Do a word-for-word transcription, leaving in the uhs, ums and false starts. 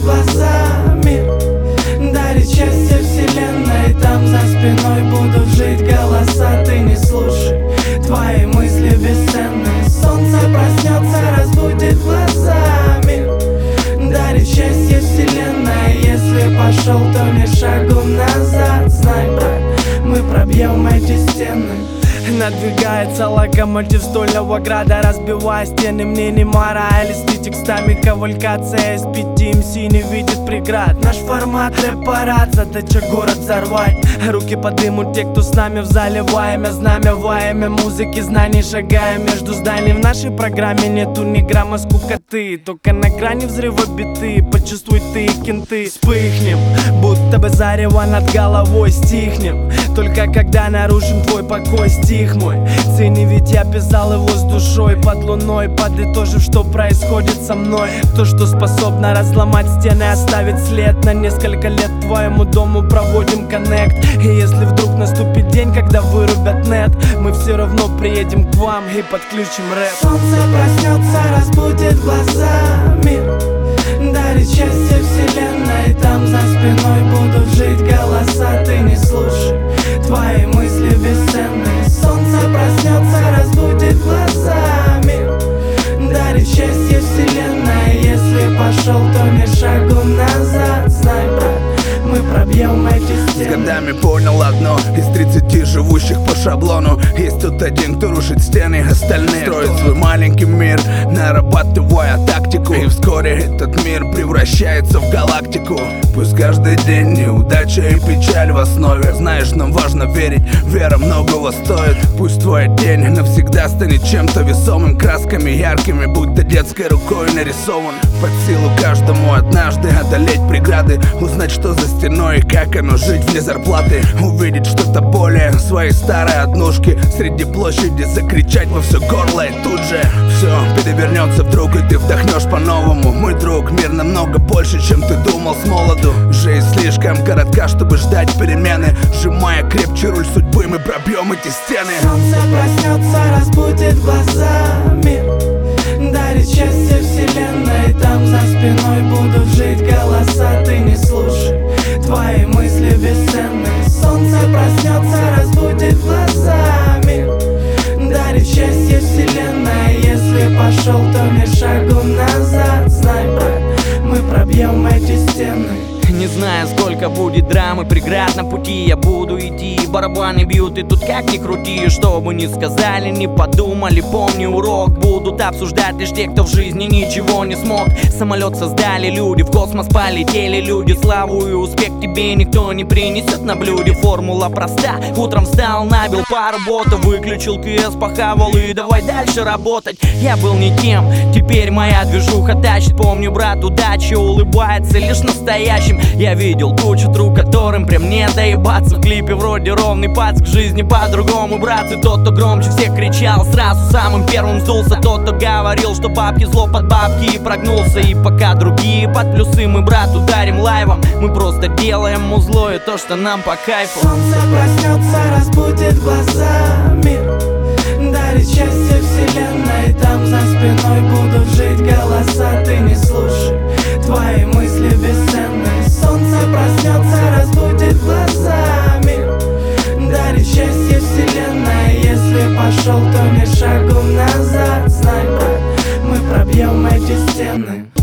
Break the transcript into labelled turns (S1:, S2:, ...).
S1: глаза мир, дарит счастье вселенной. Там за спиной будут жить голоса. Ты не слушай, твои мысли бесценны. Солнце проснется, разбудит глаза мир, дарит счастье вселенной. Если пошел, то не шагом назад. Знай, брат, мы пробьем эти стены.
S2: Надвигается локомотив стольного града, разбивая стены. Мне не мораль, с текстами кавалькация из пяти эм си не видит преград. Наш формат рэп-парад, задача город взорвать. Руки подымут те, кто с нами в зале. Во имя знамя, во имя музыки, знаний шагаем между зданий. В нашей программе нету ни грамма скукоты, только на грани взрыва биты. Почувствуй ты и кенты. Вспыхнем, будто бы зарево над головой. Стихнем, только когда нарушим твой покой. Стих мой, цени, ведь я писал его с душой. Под луной, подытожив, что происходит со мной. То, что способно разломать стены, оставить след. На несколько лет твоему дому проводим коннект. И если вдруг наступит день, когда вырубят нет, мы все равно приедем к вам и подключим рэп.
S1: Солнце проснется, разбудит глаза мир, дарит счастье вселенной. Там за спиной будут жить голоса. Ты не слушай, твои мысли бесценны. Солнце проснется, разбудит глаза мир, дарит счастье вселенной. Если пошел, то не шагом назад. Знай, брат, мы пробьем эти стены.
S3: С годами понял одно: из тридцати живущих по шаблону есть тут один, кто рушит стены, остальные строят свой маленький мир, нарабатывая тактику. И вскоре этот мир превращается в галактику. Пусть каждый день неудача и печаль в основе. Знаешь, нам важно верить, вера многого стоит. Пусть твой день навсегда станет чем-то весомым, красками яркими, будто детской рукой нарисован. Под силу каждому однажды одолеть преграды, узнать, что за стеной и как оно жить вне зарплаты. Увидеть что-то более своей старой однушки, среди площади закричать во все горло. И тут же все перевернется вдруг, и ты вдохнешь по-новому. Мой друг, мир намного больше, чем ты думал с молоду. Жизнь слишком коротка, чтобы ждать перемены. Сжимая крепче руль судьбы, мы пробьем эти стены.
S1: Солнце проснется, разбудит глаза мир, дарит счастье вселенной. Там за спиной будут жить голоса. Ты не слушай, твои мысли бесценны. Солнце проснется, разбудит глаза мир, дарит счастье вселенной. Если пошел, то не шагом назад. Знай, брат, мы пробьем эти стены.
S2: Не знаю, сколько будет драмы, преград на пути, я буду идти. Барабаны бьют, и тут как ни крути. Что бы ни сказали, не подумали, помни урок. Будут обсуждать лишь те, кто в жизни ничего не смог. Самолет создали люди, в космос полетели люди. Славу и успех тебе никто не принесет на блюде. Формула проста, утром встал, набил пару ботов, выключил КС, похавал и давай дальше работать. Я был не тем, теперь моя движуха тащит. Помню, брат, удача улыбается лишь настоящим. Я видел кучу друг, которым прям не доебаться. В клипе вроде ровный пац, к жизни по-другому, братцы. Тот, кто громче всех кричал, сразу самым первым сдулся. Тот, кто говорил, что бабки зло под бабки, и прогнулся. И пока другие под плюсы, мы, брат, ударим лайвом. Мы просто делаем музло и то, что нам по кайфу.
S1: Солнце проснется, разбудит глаза мир, дарит счастье вселенной. Там за спиной будут жить голоса. Ты не слушай, твои мысли бесценны. Солнце проснется, разбудит глаза мир, дарит счастье вселенной. Если пошел, то не шагом назад. Знай, брат, мы пробьем эти стены.